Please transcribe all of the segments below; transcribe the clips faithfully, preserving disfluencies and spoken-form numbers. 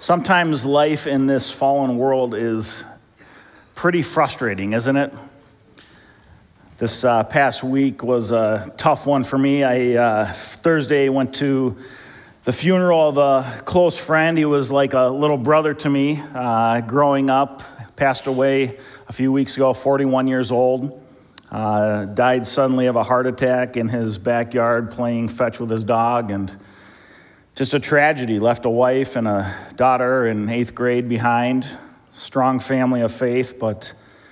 Sometimes life in this fallen world is pretty frustrating, isn't it? This uh, past week was a tough one for me. I uh, Thursday went to the funeral of a close friend. He was like a little brother to me uh, growing up. Passed away a few weeks ago, forty-one years old. Uh, died suddenly of a heart attack in his backyard playing fetch with his dog, and just a tragedy. Left a wife and a daughter in eighth grade behind. Strong family of faith, but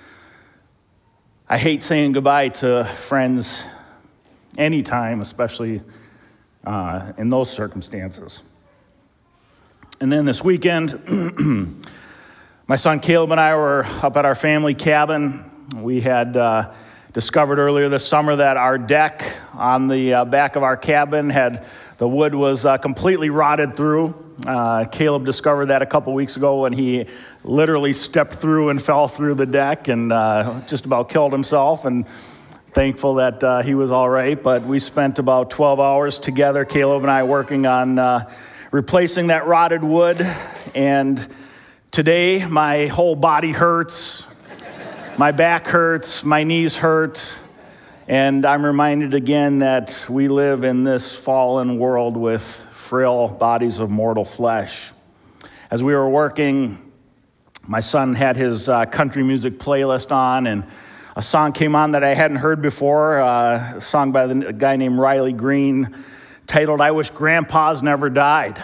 I hate saying goodbye to friends anytime, especially uh, in those circumstances. And then this weekend, my son Caleb and I were up at our family cabin. We had uh, discovered earlier this summer that our deck on the uh, back of our cabin had, the wood was uh, completely rotted through. Uh, Caleb discovered that a couple weeks ago when he literally stepped through and fell through the deck and uh, just about killed himself, and thankful that uh, he was all right. But we spent about twelve hours together, Caleb and I, working on uh, replacing that rotted wood. And today my whole body hurts, my back hurts, my knees hurt, and I'm reminded again that we live in this fallen world with frail bodies of mortal flesh. As we were working, my son had his uh, country music playlist on, and a song came on that I hadn't heard before, uh, a song by the, a guy named Riley Green, titled, "I Wish Grandpas Never Died."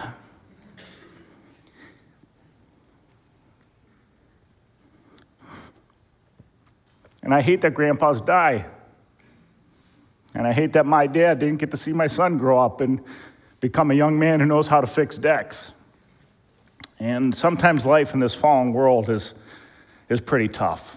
And I hate that grandpas die. And I hate that my dad didn't get to see my son grow up and become a young man who knows how to fix decks. And sometimes life in this fallen world is, is pretty tough.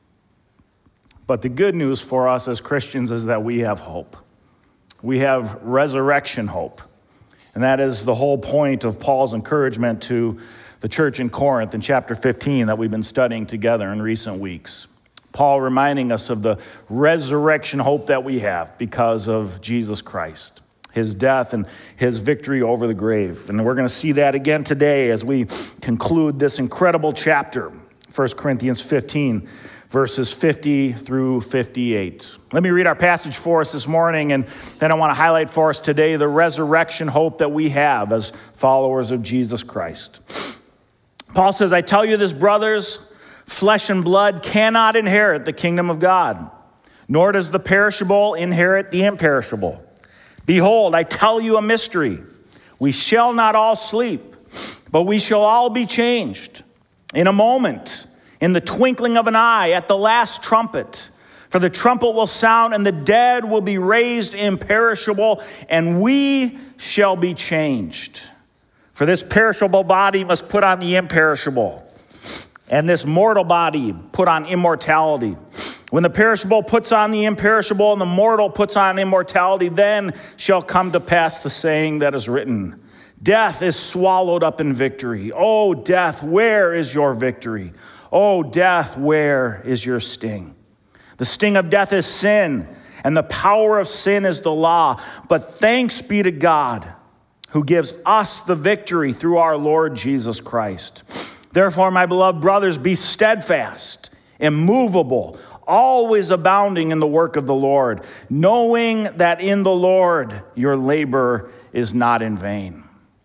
But the good news for us as Christians is that we have hope. We have resurrection hope. And that is the whole point of Paul's encouragement to the church in Corinth in chapter fifteen that we've been studying together in recent weeks. Paul reminding us of the resurrection hope that we have because of Jesus Christ, his death and his victory over the grave. And we're going to see that again today as we conclude this incredible chapter, First Corinthians fifteen, verses fifty through fifty-eight. Let me read our passage for us this morning, and then I want to highlight for us today the resurrection hope that we have as followers of Jesus Christ. Paul says, "I tell you this, brothers, flesh and blood cannot inherit the kingdom of God, nor does the perishable inherit the imperishable. Behold, I tell you a mystery. We shall not all sleep, but we shall all be changed in a moment, in the twinkling of an eye, at the last trumpet. For the trumpet will sound, and the dead will be raised imperishable, and we shall be changed. For this perishable body must put on the imperishable, and this mortal body put on immortality. When the perishable puts on the imperishable and the mortal puts on immortality, then shall come to pass the saying that is written, death is swallowed up in victory. O death, where is your victory? O death, where is your sting? The sting of death is sin, and the power of sin is the law. But thanks be to God, who gives us the victory through our Lord Jesus Christ. Therefore, my beloved brothers, be steadfast, immovable, always abounding in the work of the Lord, knowing that in the Lord your labor is not in vain."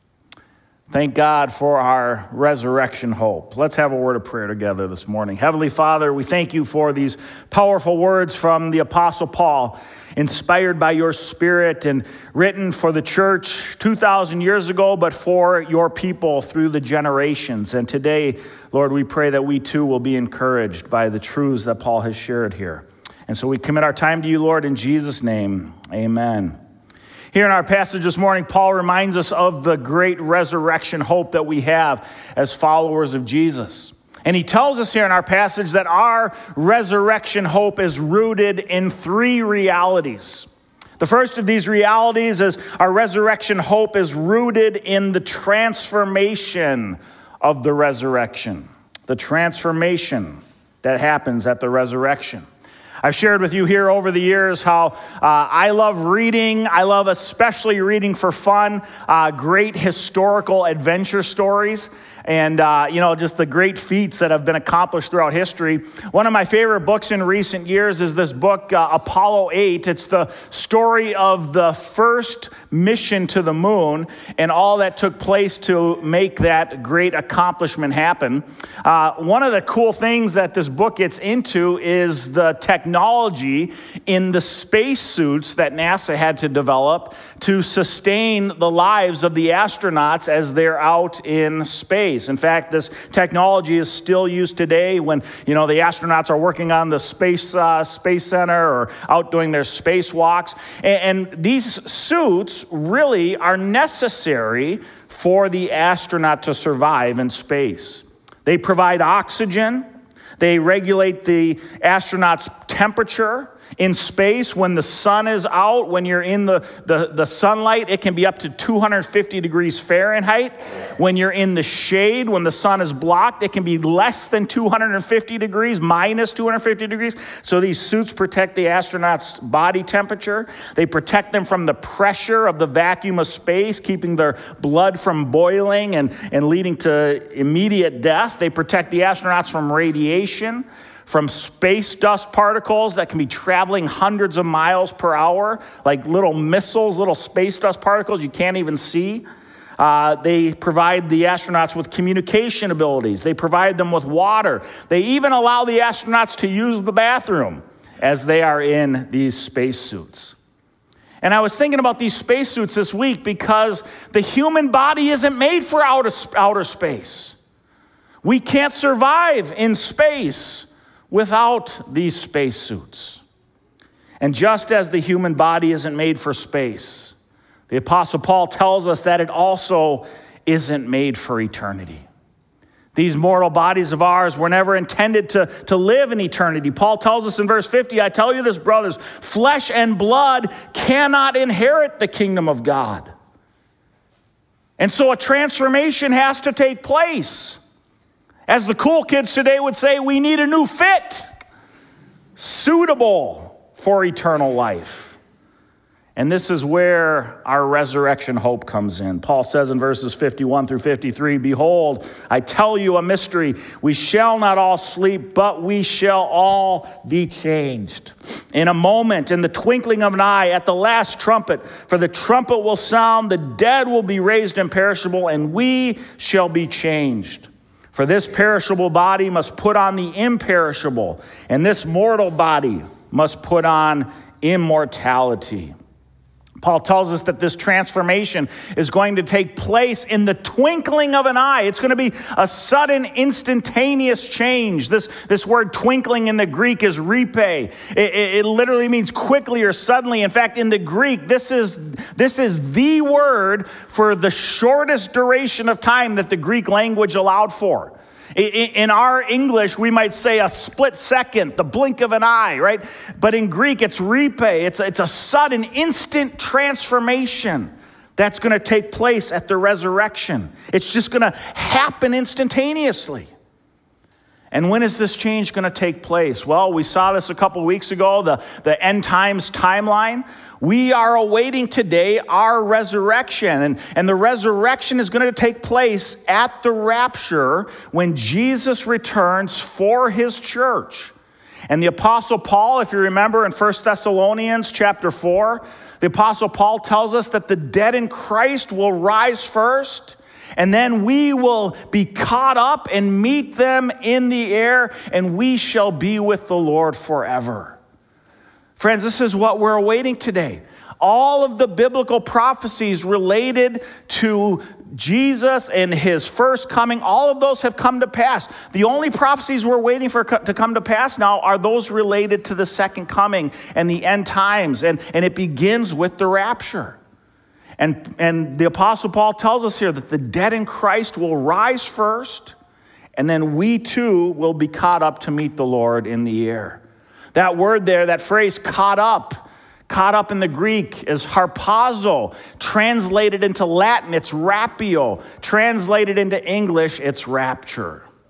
Thank God for our resurrection hope. Let's have a word of prayer together this morning. Heavenly Father, we thank you for these powerful words from the Apostle Paul, inspired by your Spirit and written for the church two thousand years ago, but for your people through the generations. And today, Lord, we pray that we too will be encouraged by the truths that Paul has shared here. And so we commit our time to you, Lord, in Jesus' name, amen. Here in our passage this morning, Paul reminds us of the great resurrection hope that we have as followers of Jesus. And he tells us here in our passage that our resurrection hope is rooted in three realities. The first of these realities is our resurrection hope is rooted in the transformation of the resurrection. The transformation that happens at the resurrection. I've shared with you here over the years how uh, I love reading. I love especially reading for fun, uh, great historical adventure stories. And, uh, you know, just the great feats that have been accomplished throughout history. One of my favorite books in recent years is this book, uh, Apollo eight. It's the story of the first mission to the moon and all that took place to make that great accomplishment happen. Uh, one of the cool things that this book gets into is the technology in the spacesuits that NASA had to develop to sustain the lives of the astronauts as they're out in space. In fact, this technology is still used today when, you know, the astronauts are working on the space uh, space center or out doing their spacewalks. And, and these suits really are necessary for the astronaut to survive in space. They provide oxygen. They regulate the astronaut's temperature. In space, when the sun is out, when you're in the, the, the sunlight, it can be up to two hundred fifty degrees Fahrenheit. When you're in the shade, when the sun is blocked, it can be less than two hundred fifty degrees, minus two hundred fifty degrees. So these suits protect the astronaut's body temperature. They protect them from the pressure of the vacuum of space, keeping their blood from boiling and, and leading to immediate death. They protect the astronauts from radiation, from space dust particles that can be traveling hundreds of miles per hour, like little missiles, little space dust particles you can't even see. Uh, they provide the astronauts with communication abilities. They provide them with water. They even allow the astronauts to use the bathroom as they are in these spacesuits. And I was thinking about these spacesuits this week because the human body isn't made for outer, outer space. We can't survive in space without these spacesuits. And just as the human body isn't made for space, the Apostle Paul tells us that it also isn't made for eternity. These mortal bodies of ours were never intended to, to live in eternity. Paul tells us in verse fifty, I tell you this, brothers, flesh and blood cannot inherit the kingdom of God. And so a transformation has to take place. As the cool kids today would say, we need a new fit, suitable for eternal life. And this is where our resurrection hope comes in. Paul says in verses fifty-one through fifty-three, behold, I tell you a mystery. We shall not all sleep, but we shall all be changed. In a moment, in the twinkling of an eye, at the last trumpet, for the trumpet will sound, the dead will be raised imperishable, and we shall be changed. For this perishable body must put on the imperishable, and this mortal body must put on immortality. Paul tells us that this transformation is going to take place in the twinkling of an eye. It's going to be a sudden, instantaneous change. This, this word twinkling in the Greek is ripe. It, it, it literally means quickly or suddenly. In fact, in the Greek, this is, this is the word for the shortest duration of time that the Greek language allowed for. In our English, we might say a split second, the blink of an eye, right? But in Greek, it's ripe. It's a, it's a sudden, instant transformation that's going to take place at the resurrection. It's just going to happen instantaneously. And when is this change going to take place? Well, we saw this a couple weeks ago, the, the end times timeline. We are awaiting today our resurrection. And, and the resurrection is going to take place at the rapture when Jesus returns for his church. And the Apostle Paul, if you remember in First Thessalonians chapter four, the Apostle Paul tells us that the dead in Christ will rise first. And then we will be caught up and meet them in the air, and we shall be with the Lord forever. Friends, this is what we're awaiting today. All of the biblical prophecies related to Jesus and his first coming, all of those have come to pass. The only prophecies we're waiting for to come to pass now are those related to the second coming and the end times, and, and it begins with the rapture. And, and the Apostle Paul tells us here that the dead in Christ will rise first, and then we too will be caught up to meet the Lord in the air. That word there, that phrase, caught up, caught up in the Greek is harpazo. Translated into Latin, it's rapio. Translated into English, it's rapture.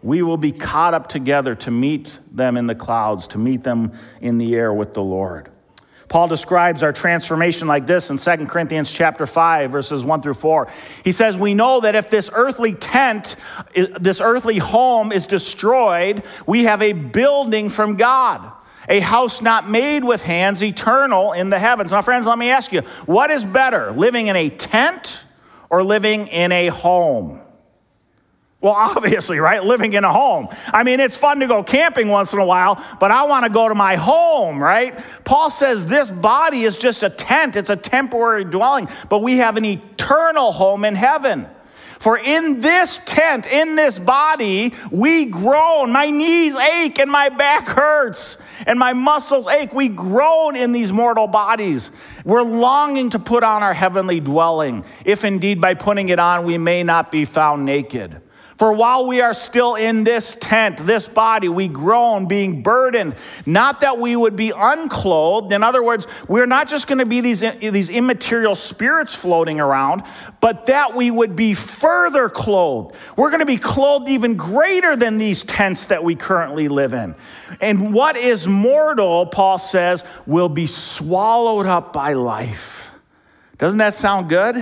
We will be caught up together to meet them in the clouds, to meet them in the air with the Lord. Paul describes our transformation like this in Second Corinthians chapter five, verses one through four. He says, we know that if this earthly tent, this earthly home is destroyed, we have a building from God, a house not made with hands, eternal in the heavens. Now, friends, let me ask you, what is better, living in a tent or living in a home? Well, obviously, right? Living in a home. I mean, it's fun to go camping once in a while, but I want to go to my home, right? Paul says this body is just a tent. It's a temporary dwelling, but we have an eternal home in heaven. For in this tent, in this body, we groan. My knees ache and my back hurts and my muscles ache. We groan in these mortal bodies. We're longing to put on our heavenly dwelling, if indeed by putting it on we may not be found naked. For while we are still in this tent, this body, we groan, being burdened, not that we would be unclothed. In other words, we're not just going to be these, these immaterial spirits floating around, but that we would be further clothed. We're going to be clothed even greater than these tents that we currently live in. And what is mortal, Paul says, will be swallowed up by life. Doesn't that sound good?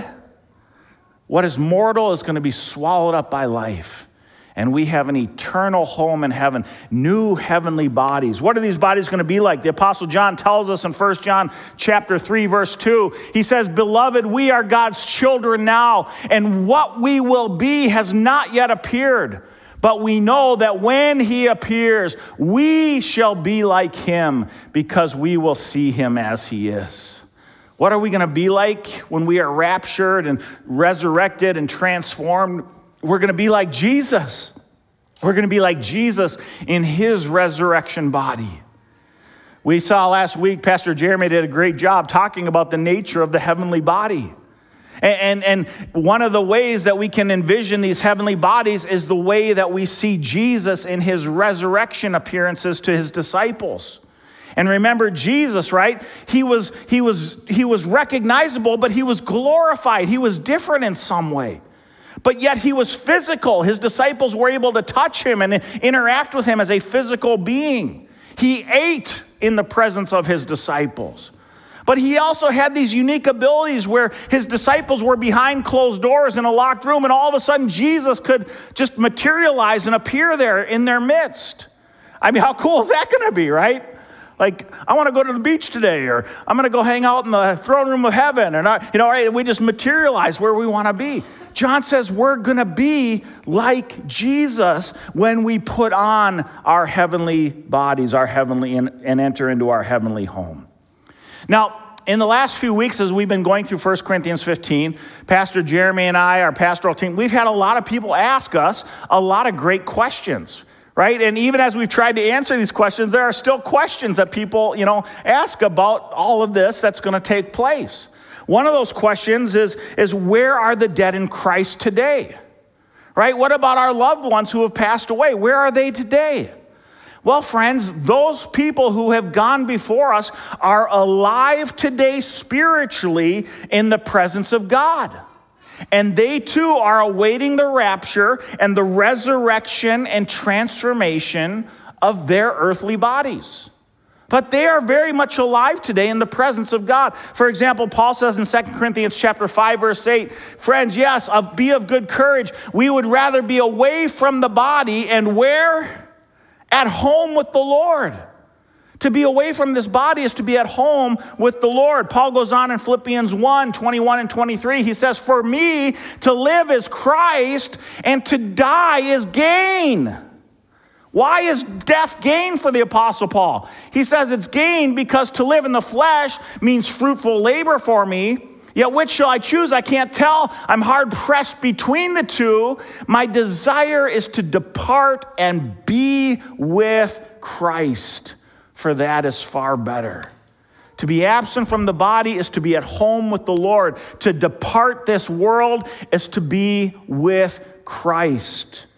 What is mortal is going to be swallowed up by life. And we have an eternal home in heaven, new heavenly bodies. What are these bodies going to be like? The Apostle John tells us in First John chapter three, verse two, he says, beloved, we are God's children now, and what we will be has not yet appeared. But we know that when he appears, we shall be like him, because we will see him as he is. What are we going to be like when we are raptured and resurrected and transformed? We're going to be like Jesus. We're going to be like Jesus in his resurrection body. We saw last week, Pastor Jeremy did a great job talking about the nature of the heavenly body. And, and, and one of the ways that we can envision these heavenly bodies is the way that we see Jesus in his resurrection appearances to his disciples. And remember Jesus, right? He was, he was, he was recognizable, but he was glorified. He was different in some way. But yet he was physical. His disciples were able to touch him and interact with him as a physical being. He ate in the presence of his disciples. But he also had these unique abilities where his disciples were behind closed doors in a locked room, and all of a sudden Jesus could just materialize and appear there in their midst. I mean, how cool is that going to be, right? Like, I want to go to the beach today, or I'm going to go hang out in the throne room of heaven. And, I, you know, right, we just materialize where we want to be. John says we're going to be like Jesus when we put on our heavenly bodies, our heavenly, and, and enter into our heavenly home. Now, in the last few weeks, as we've been going through First Corinthians fifteen, Pastor Jeremy and I, our pastoral team, we've had a lot of people ask us a lot of great questions. Right? And even as we've tried to answer these questions, there are still questions that people, you know, ask about all of this that's going to take place. One of those questions is, is where are the dead in Christ today? Right? What about our loved ones who have passed away? Where are they today? Well, friends, those people who have gone before us are alive today spiritually in the presence of God. And they too are awaiting the rapture and the resurrection and transformation of their earthly bodies. But they are very much alive today in the presence of God. For example, Paul says in Second Corinthians chapter five, verse eight, friends, yes, be of good courage. We would rather be away from the body and where? At home with the Lord. To be away from this body is to be at home with the Lord. Paul goes on in Philippians one, twenty-one and twenty-three. He says, for me to live is Christ and to die is gain. Why is death gain for the Apostle Paul? He says it's gain because to live in the flesh means fruitful labor for me. Yet which shall I choose? I can't tell. I'm hard pressed between the two. My desire is to depart and be with Christ. For that is far better. To be absent from the body is to be at home with the Lord. To depart this world is to be with Christ.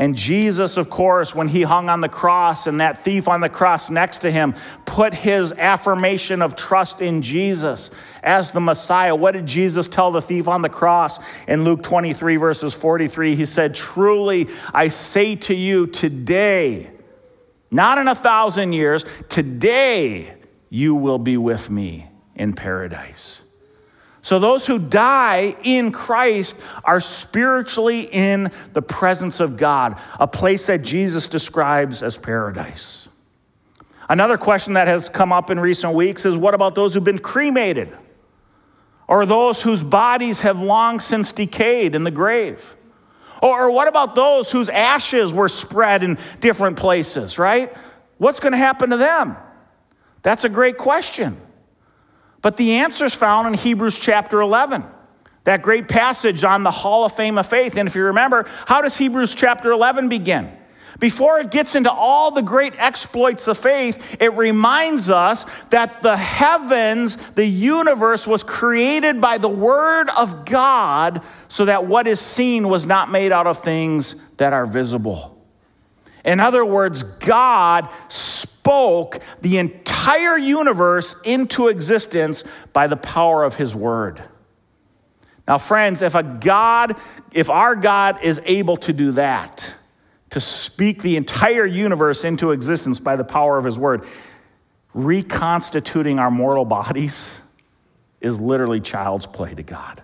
And Jesus, of course, when he hung on the cross and that thief on the cross next to him put his affirmation of trust in Jesus as the Messiah. What did Jesus tell the thief on the cross in Luke twenty-three, verses forty-three? He said, "Truly, I say to you today, not in a thousand years, today you will be with me in paradise." So those who die in Christ are spiritually in the presence of God, a place that Jesus describes as paradise. Another question that has come up in recent weeks is, what about those who've been cremated? Or those whose bodies have long since decayed in the grave? Or what about those whose ashes were spread in different places, right? What's going to happen to them? That's a great question. But the answer is found in Hebrews chapter eleven, that great passage on the Hall of Fame of Faith. And if you remember, how does Hebrews chapter eleven begin? Before it gets into all the great exploits of faith, it reminds us that the heavens, the universe, was created by the word of God, so that what is seen was not made out of things that are visible. In other words, God spoke the entire universe into existence by the power of his word. Now, friends, if a God, if our God is able to do that, to speak the entire universe into existence by the power of his word, reconstituting our mortal bodies is literally child's play to God.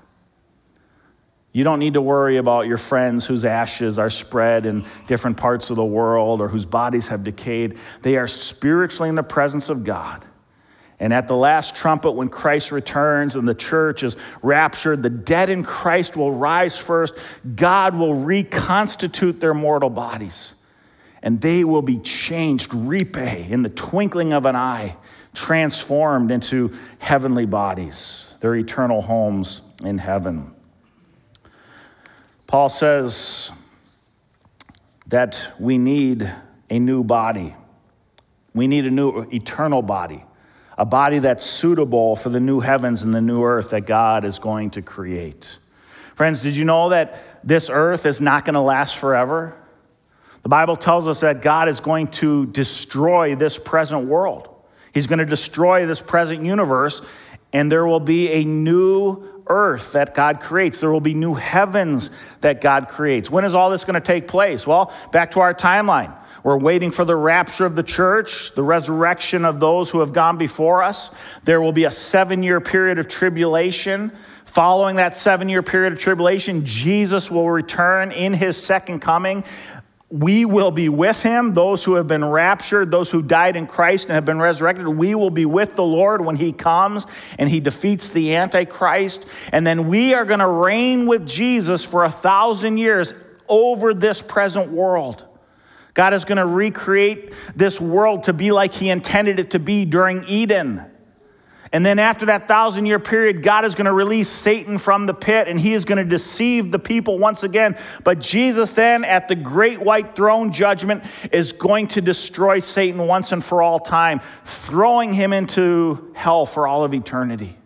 You don't need to worry about your friends whose ashes are spread in different parts of the world or whose bodies have decayed. They are spiritually in the presence of God. And at the last trumpet, when Christ returns and the church is raptured, the dead in Christ will rise first. God will reconstitute their mortal bodies. And they will be changed, ripe, in the twinkling of an eye, transformed into heavenly bodies, their eternal homes in heaven. Paul says that we need a new body. We need a new eternal body, a body that's suitable for the new heavens and the new earth that God is going to create. Friends, did you know that this earth is not going to last forever? The Bible tells us that God is going to destroy this present world. He's going to destroy this present universe, and there will be a new earth that God creates. There will be new heavens that God creates. When is all this going to take place? Well, back to our timeline. We're waiting for the rapture of the church, the resurrection of those who have gone before us. There will be a seven-year period of tribulation. Following that seven-year period of tribulation, Jesus will return in his second coming. We will be with him, those who have been raptured, those who died in Christ and have been resurrected. We will be with the Lord when he comes and he defeats the Antichrist. And then we are going to reign with Jesus for a thousand years over this present world. God is going to recreate this world to be like he intended it to be during Eden. And then after that thousand-year period, God is going to release Satan from the pit, and he is going to deceive the people once again. But Jesus then, at the great white throne judgment, is going to destroy Satan once and for all time, throwing him into hell for all of eternity.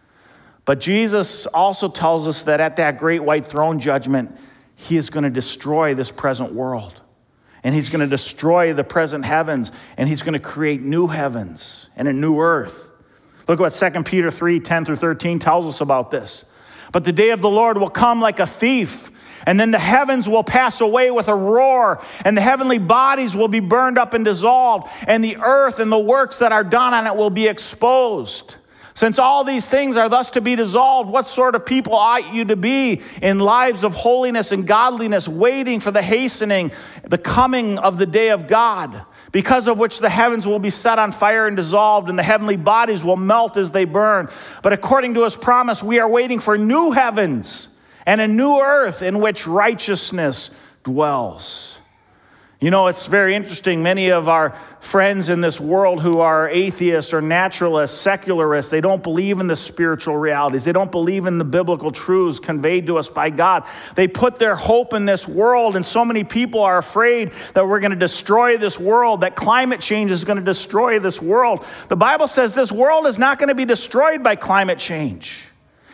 But Jesus also tells us that at that great white throne judgment, he is going to destroy this present world. And he's going to destroy the present heavens, and he's going to create new heavens and a new earth. Look what Second Peter three, ten through thirteen tells us about this. But the day of the Lord will come like a thief, and then the heavens will pass away with a roar, and the heavenly bodies will be burned up and dissolved, and the earth and the works that are done on it will be exposed. Since all these things are thus to be dissolved, what sort of people ought you to be in lives of holiness and godliness, waiting for the hastening, the coming of the day of God, because of which the heavens will be set on fire and dissolved, and the heavenly bodies will melt as they burn. But according to his promise, we are waiting for new heavens and a new earth in which righteousness dwells. You know, it's very interesting. Many of our friends in this world who are atheists or naturalists, secularists, they don't believe in the spiritual realities. They don't believe in the biblical truths conveyed to us by God. They put their hope in this world, and so many people are afraid that we're going to destroy this world, that climate change is going to destroy this world. The Bible says this world is not going to be destroyed by climate change.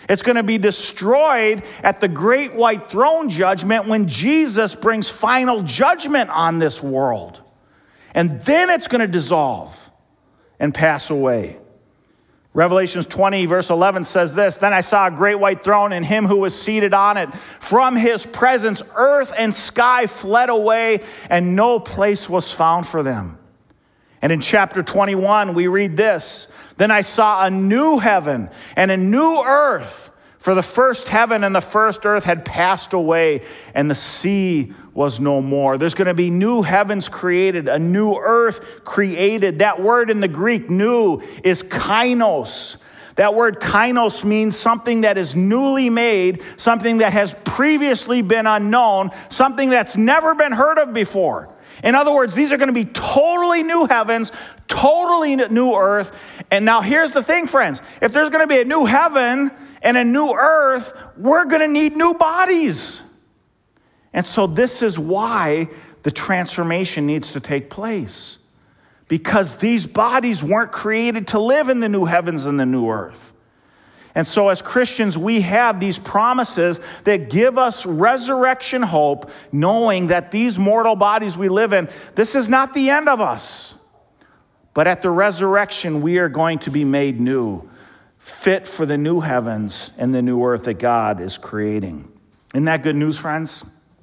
It's going to be destroyed at the great white throne judgment when Jesus brings final judgment on this world. And then it's going to dissolve and pass away. Revelation twenty, verse eleven says this, "Then I saw a great white throne and him who was seated on it. From his presence, earth and sky fled away, and no place was found for them." And in chapter twenty-one, we read this, "Then I saw a new heaven and a new earth, for the first heaven and the first earth had passed away, and the sea was no more." There's going to be new heavens created, a new earth created. That word in the Greek, new, is kainos. That word kainos means something that is newly made, something that has previously been unknown, something that's never been heard of before. In other words, these are going to be totally new heavens, totally new earth. And now here's the thing, friends. If there's going to be a new heaven and a new earth, we're going to need new bodies. And so this is why the transformation needs to take place. Because these bodies weren't created to live in the new heavens and the new earth. And so as Christians, we have these promises that give us resurrection hope, knowing that these mortal bodies we live in, this is not the end of us. But at the resurrection, we are going to be made new, fit for the new heavens and the new earth that God is creating. Isn't that good news, friends?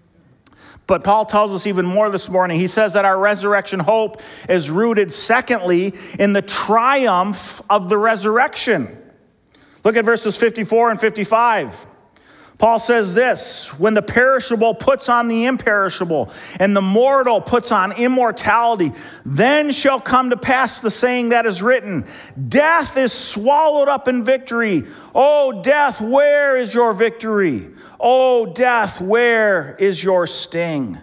But Paul tells us even more this morning. He says that our resurrection hope is rooted, secondly, in the triumph of the resurrection. Look at verses fifty-four and fifty-five. Paul says this, "When the perishable puts on the imperishable, and the mortal puts on immortality, then shall come to pass the saying that is written, death is swallowed up in victory. O death, where is your victory? O death, where is your sting?"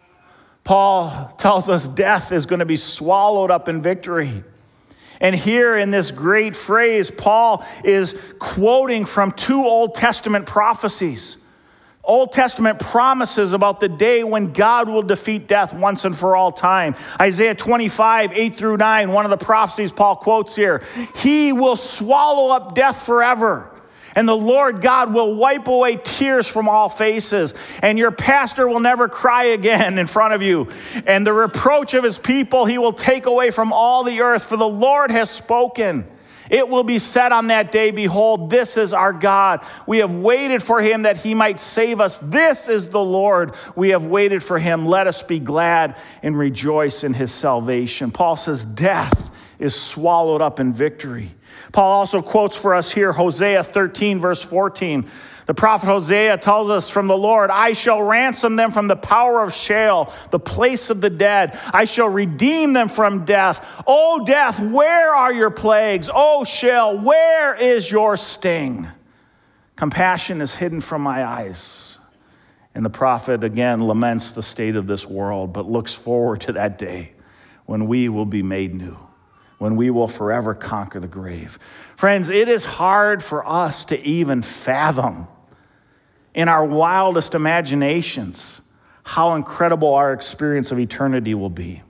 Paul tells us death is going to be swallowed up in victory. And here in this great phrase, Paul is quoting from two Old Testament prophecies. Old Testament promises about the day when God will defeat death once and for all time. Isaiah twenty-five, eight through nine, one of the prophecies Paul quotes here. "He will swallow up death forever. And the Lord God will wipe away tears from all faces. And your pastor will never cry again in front of you. And the reproach of his people he will take away from all the earth. For the Lord has spoken. It will be said on that day, behold, this is our God. We have waited for him that he might save us. This is the Lord. We have waited for him. Let us be glad and rejoice in his salvation." Paul says death is swallowed up in victory. Paul also quotes for us here Hosea thirteen, verse fourteen. The prophet Hosea tells us from the Lord, "I shall ransom them from the power of Sheol, the place of the dead. I shall redeem them from death. O death, where are your plagues? O Sheol, where is your sting? Compassion is hidden from my eyes." And the prophet again laments the state of this world, but looks forward to that day when we will be made new, when we will forever conquer the grave. Friends, it is hard for us to even fathom in our wildest imaginations how incredible our experience of eternity will be.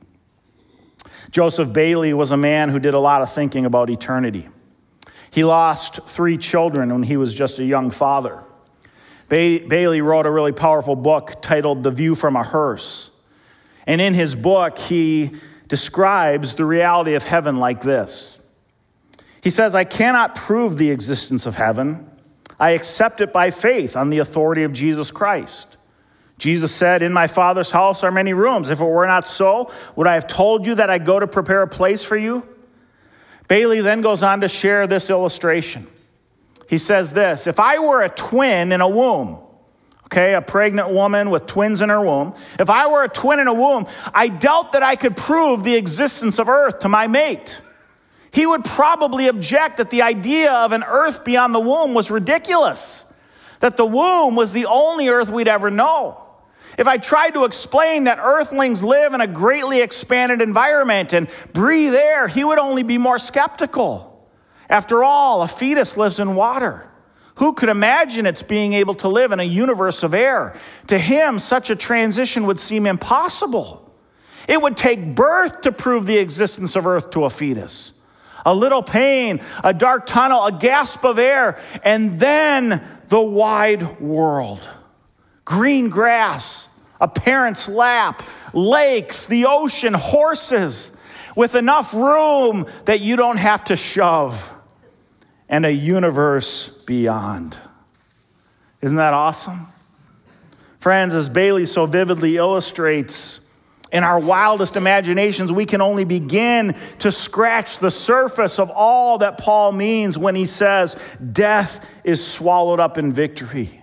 Joseph Bailey was a man who did a lot of thinking about eternity. He lost three children when he was just a young father. Ba- Bailey wrote a really powerful book titled The View from a Hearse. And in his book, he describes the reality of heaven like this. He says, "I cannot prove the existence of heaven. I accept it by faith on the authority of Jesus Christ. Jesus said, 'In my Father's house are many rooms. If it were not so, would I have told you that I go to prepare a place for you?'" Bailey then goes on to share this illustration. He says this, "If I were a twin in a womb," okay, a pregnant woman with twins in her womb. "If I were a twin in a womb, I doubt that I could prove the existence of earth to my mate. He would probably object that the idea of an earth beyond the womb was ridiculous, that the womb was the only earth we'd ever know. If I tried to explain that earthlings live in a greatly expanded environment and breathe air, he would only be more skeptical. After all, a fetus lives in water. Who could imagine its being able to live in a universe of air? To him, such a transition would seem impossible. It would take birth to prove the existence of earth to a fetus. A little pain, a dark tunnel, a gasp of air, and then the wide world. Green grass, a parent's lap, lakes, the ocean, horses, with enough room that you don't have to shove, and a universe beyond. Isn't that awesome? Friends, as Bailey so vividly illustrates, in our wildest imaginations, we can only begin to scratch the surface of all that Paul means when he says, death is swallowed up in victory.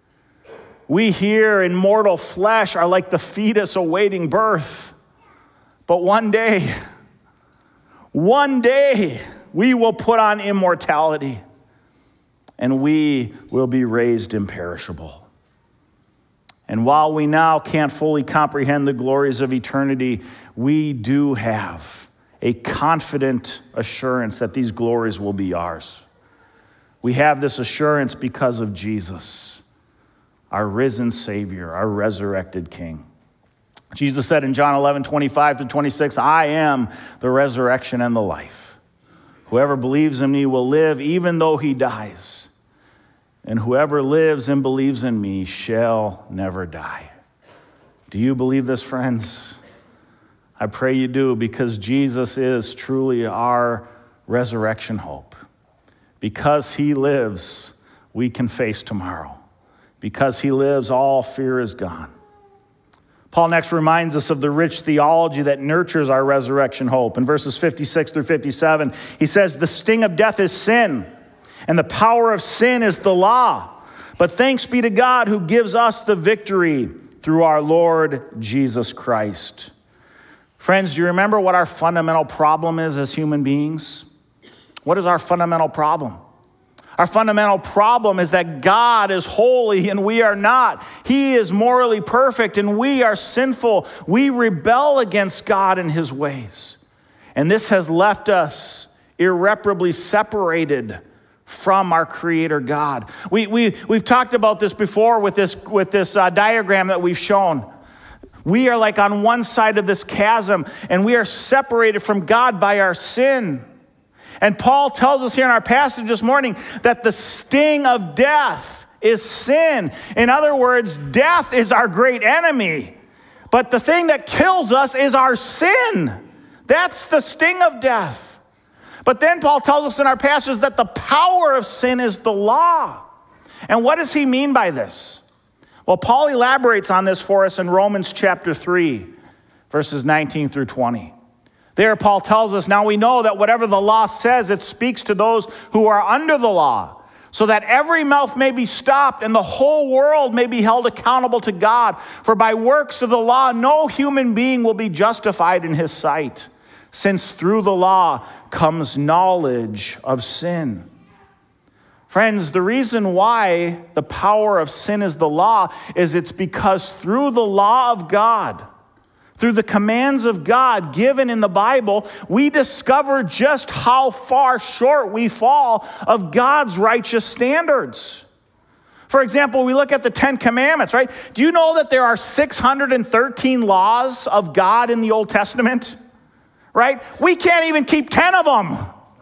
We here in mortal flesh are like the fetus awaiting birth. But one day, one day, we will put on immortality, and we will be raised imperishable. And while we now can't fully comprehend the glories of eternity, we do have a confident assurance that these glories will be ours. We have this assurance because of Jesus, our risen Savior, our resurrected King. Jesus said in John eleven, twenty-five to twenty-six, I am the resurrection and the life. Whoever believes in me will live even though he dies. And whoever lives and believes in me shall never die. Do you believe this, friends? I pray you do, because Jesus is truly our resurrection hope. Because he lives, we can face tomorrow. Because he lives, all fear is gone. Paul next reminds us of the rich theology that nurtures our resurrection hope. In verses fifty-six through fifty-seven, he says, the sting of death is sin, and the power of sin is the law. But thanks be to God who gives us the victory through our Lord Jesus Christ. Friends, do you remember what our fundamental problem is as human beings? What is our fundamental problem? Our fundamental problem is that God is holy and we are not. He is morally perfect and we are sinful. We rebel against God and his ways. And this has left us irreparably separated from our Creator God. We, we, we've talked about this before with this, with this uh, diagram that we've shown. We are like on one side of this chasm, and we are separated from God by our sin. And Paul tells us here in our passage this morning that the sting of death is sin. In other words, death is our great enemy. But the thing that kills us is our sin. That's the sting of death. But then Paul tells us in our passage that the power of sin is the law. And what does he mean by this? Well, Paul elaborates on this for us in Romans chapter three, verses nineteen through twenty. There, Paul tells us, now we know that whatever the law says, it speaks to those who are under the law, so that every mouth may be stopped and the whole world may be held accountable to God. For by works of the law, no human being will be justified in his sight, since through the law comes knowledge of sin. Friends, the reason why the power of sin is the law is it's because through the law of God, through the commands of God given in the Bible, we discover just how far short we fall of God's righteous standards. For example, we look at the Ten Commandments, right? Do you know that there are six hundred thirteen laws of God in the Old Testament? Right? We can't even keep ten of them.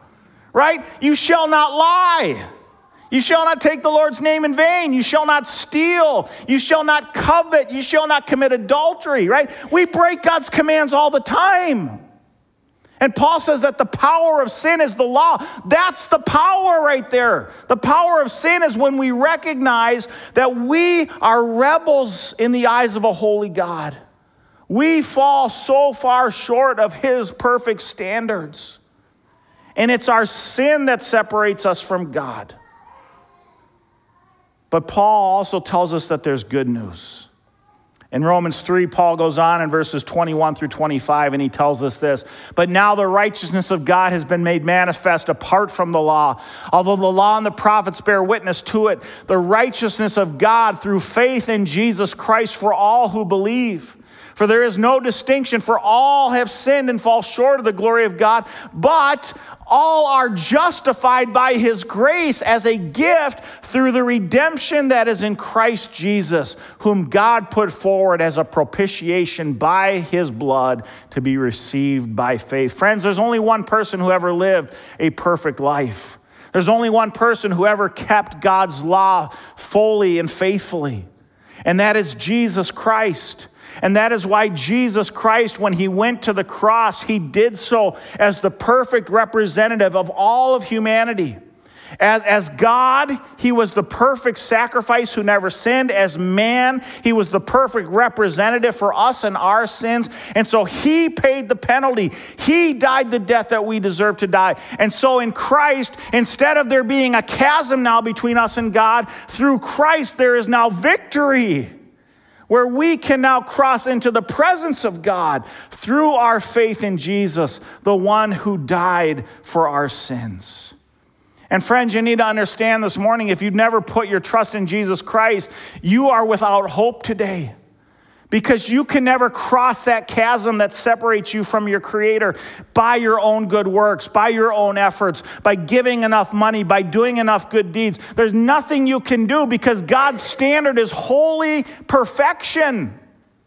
Right? You shall not lie. You shall not take the Lord's name in vain. You shall not steal. You shall not covet. You shall not commit adultery. Right? We break God's commands all the time. And Paul says that the power of sin is the law. That's the power right there. The power of sin is when we recognize that we are rebels in the eyes of a holy God. We fall so far short of his perfect standards. And it's our sin that separates us from God. But Paul also tells us that there's good news. In Romans three, Paul goes on in verses twenty-one through twenty-five, and he tells us this. But now the righteousness of God has been made manifest apart from the law. Although the law and the prophets bear witness to it, the righteousness of God through faith in Jesus Christ for all who believe. For there is no distinction, for all have sinned and fall short of the glory of God, but all are justified by his grace as a gift through the redemption that is in Christ Jesus, whom God put forward as a propitiation by his blood to be received by faith. Friends, there's only one person who ever lived a perfect life. There's only one person who ever kept God's law fully and faithfully, and that is Jesus Christ. And that is why Jesus Christ, when he went to the cross, he did so as the perfect representative of all of humanity. As, as God, he was the perfect sacrifice who never sinned. As man, he was the perfect representative for us and our sins. And so he paid the penalty. He died the death that we deserve to die. And so in Christ, instead of there being a chasm now between us and God, through Christ there is now victory, where we can now cross into the presence of God through our faith in Jesus, the one who died for our sins. And friends, you need to understand this morning, if you've never put your trust in Jesus Christ, you are without hope today. Because you can never cross that chasm that separates you from your Creator by your own good works, by your own efforts, by giving enough money, by doing enough good deeds. There's nothing you can do because God's standard is holy perfection.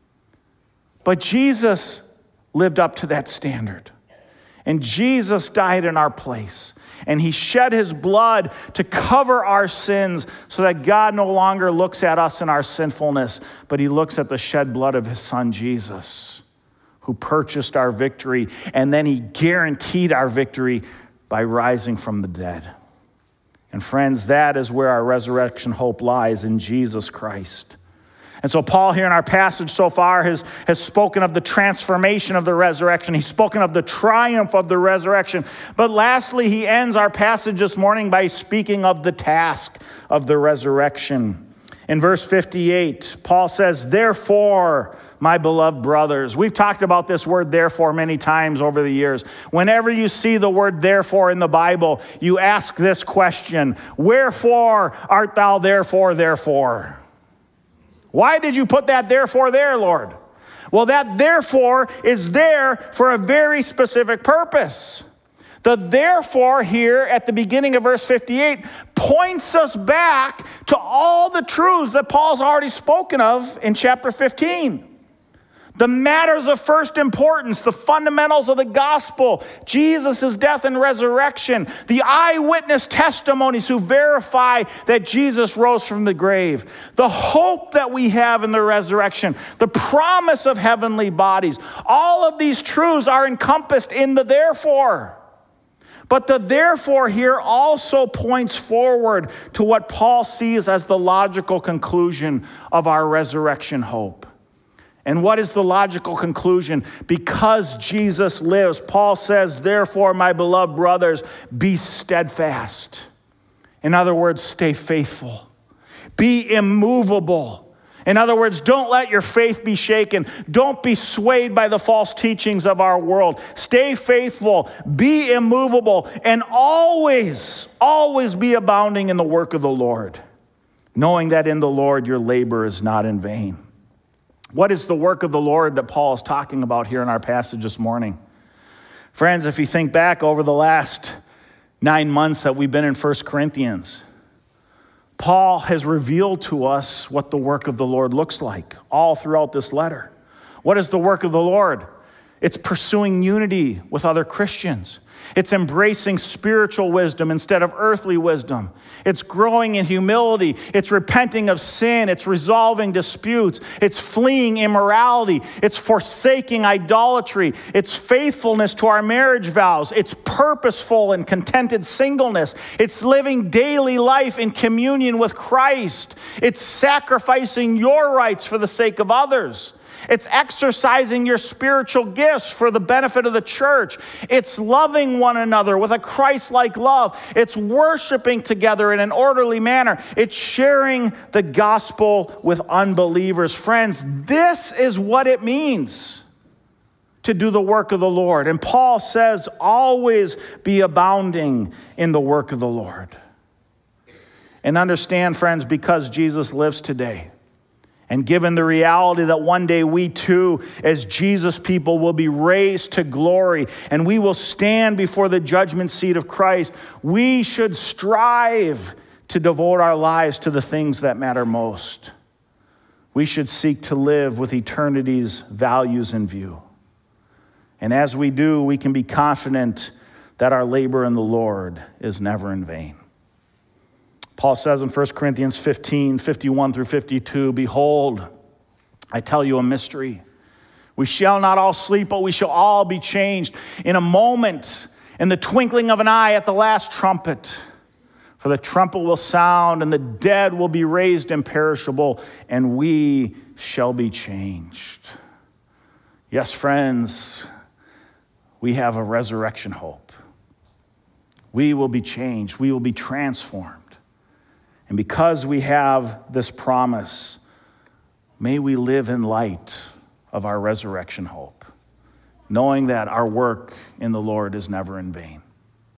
But Jesus lived up to that standard. And Jesus died in our place. And he shed his blood to cover our sins so that God no longer looks at us in our sinfulness, but he looks at the shed blood of his son, Jesus, who purchased our victory, and then he guaranteed our victory by rising from the dead. And friends, that is where our resurrection hope lies, in Jesus Christ. And so Paul here in our passage so far has, has spoken of the transformation of the resurrection. He's spoken of the triumph of the resurrection. But lastly, he ends our passage this morning by speaking of the task of the resurrection. In verse fifty-eight, Paul says, "Therefore, my beloved brothers." We've talked about this word therefore many times over the years. Whenever you see the word therefore in the Bible, you ask this question: wherefore art thou therefore therefore? Why did you put that therefore there, Lord? Well, that therefore is there for a very specific purpose. The therefore here at the beginning of verse fifty-eight points us back to all the truths that Paul's already spoken of in chapter fifteen. The matters of first importance, the fundamentals of the gospel, Jesus' death and resurrection, the eyewitness testimonies who verify that Jesus rose from the grave, the hope that we have in the resurrection, the promise of heavenly bodies. All of these truths are encompassed in the therefore. But the therefore here also points forward to what Paul sees as the logical conclusion of our resurrection hope. And what is the logical conclusion? Because Jesus lives, Paul says, "Therefore, my beloved brothers, be steadfast." In other words, stay faithful. Be immovable. In other words, don't let your faith be shaken. Don't be swayed by the false teachings of our world. Stay faithful, be immovable, and always, always be abounding in the work of the Lord, knowing that in the Lord your labor is not in vain. What is the work of the Lord that Paul is talking about here in our passage this morning? Friends, if you think back over the last nine months that we've been in First Corinthians, Paul has revealed to us what the work of the Lord looks like all throughout this letter. What is the work of the Lord? It's pursuing unity with other Christians. It's embracing spiritual wisdom instead of earthly wisdom. It's growing in humility. It's repenting of sin. It's resolving disputes. It's fleeing immorality. It's forsaking idolatry. It's faithfulness to our marriage vows. It's purposeful and contented singleness. It's living daily life in communion with Christ. It's sacrificing your rights for the sake of others. It's exercising your spiritual gifts for the benefit of the church. It's loving one another with a Christ-like love. It's worshiping together in an orderly manner. It's sharing the gospel with unbelievers. Friends, this is what it means to do the work of the Lord. And Paul says, always be abounding in the work of the Lord. And understand, friends, because Jesus lives today, And given the reality that one day we too, as Jesus people, will be raised to glory and we will stand before the judgment seat of Christ, we should strive to devote our lives to the things that matter most. We should seek to live with eternity's values in view. And as we do, we can be confident that our labor in the Lord is never in vain. Paul says in First Corinthians fifteen, fifty-one through fifty-two, "Behold, I tell you a mystery. We shall not all sleep, but we shall all be changed in a moment, in the twinkling of an eye at the last trumpet. For the trumpet will sound, and the dead will be raised imperishable, and we shall be changed." Yes, friends, we have a resurrection hope. We will be changed. We will be transformed. And because we have this promise, may we live in light of our resurrection hope, knowing that our work in the Lord is never in vain.